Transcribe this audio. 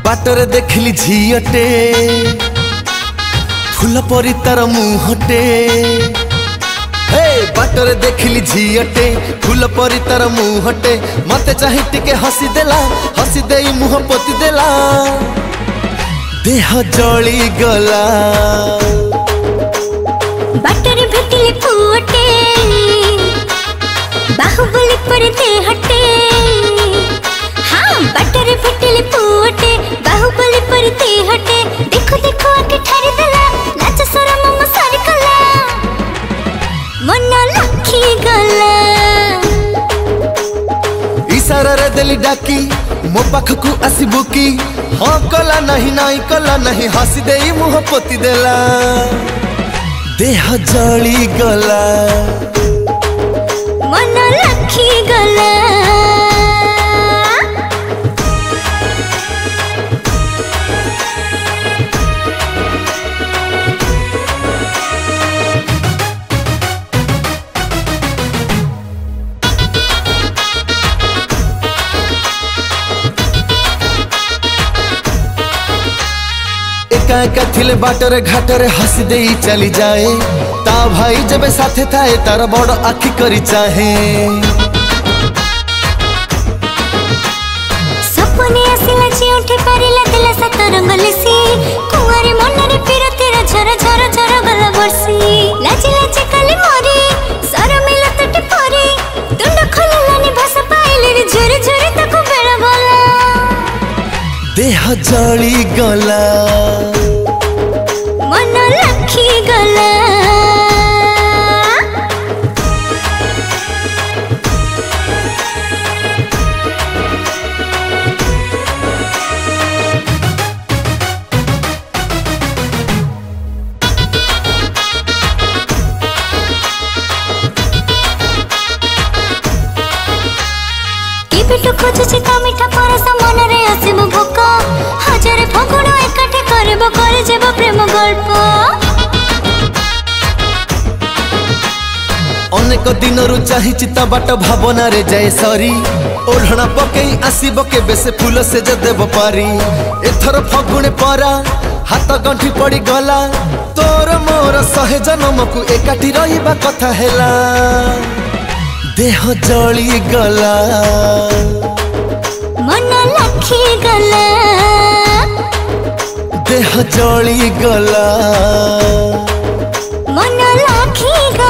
बाटरे देखली झीयटे फूल परी तार मुहटे। हे बाटरे देखली झीयटे फूल परी तार मुहटे। मते चाहे टिके हसी देला, हसी देई मुह पोती देला। देह जली गला बाटरे भेटिले पुअटे, बाहुबली पर देहटे। हाँ बाटरे भेटिले पुअटे, बाहुबली पर देहटे। देखो देखो आके ठारी देला, लाज शरम म सारी कला। मन लखी गला इशारा रे देली डाकी मो पाखकू आसीबू की। हाँ कला नहीं नाई कला नहीं, हसी देई मुह पोती देला। देह जली गला मन लखी गला। एका एका थिले बाटरे घाटरे हसी देई चली जाए। ता भाई जबे साथे थाए तार बड़ आखि करी चाहे। सपने आसिला जे उठे पारिला दिला सात रंगलसी। कुंवारी मनरे पिरतीर झर झर झर गला बरसी। लाज लाज काली मोरी सर मिला तटे परी। तुंड खोललानी भाषा पाइले रे झुर झुर तको बेड़ा बोला। देह जली गला मन लखी गला। पेटु खोजुछि ता मिठा परस मनरे आसिबो भोक। हजारे फगुण एकाठे करबो करे जेबो प्रेम गल्प। अनेक दिनरु चाहिछि ता बाट भावना रे जाए सरी। ओढ़ना पकेई आसीबो केबे से फूल से जे देबो पारी। एथर फगुणे परा हाथ गंठी पड़ी गला। तोर मोर सहे जन्मकू एकाठी रहिबा कथा हेला। देह जली गला मन लखी गला। देह जली गला मन लखी गला।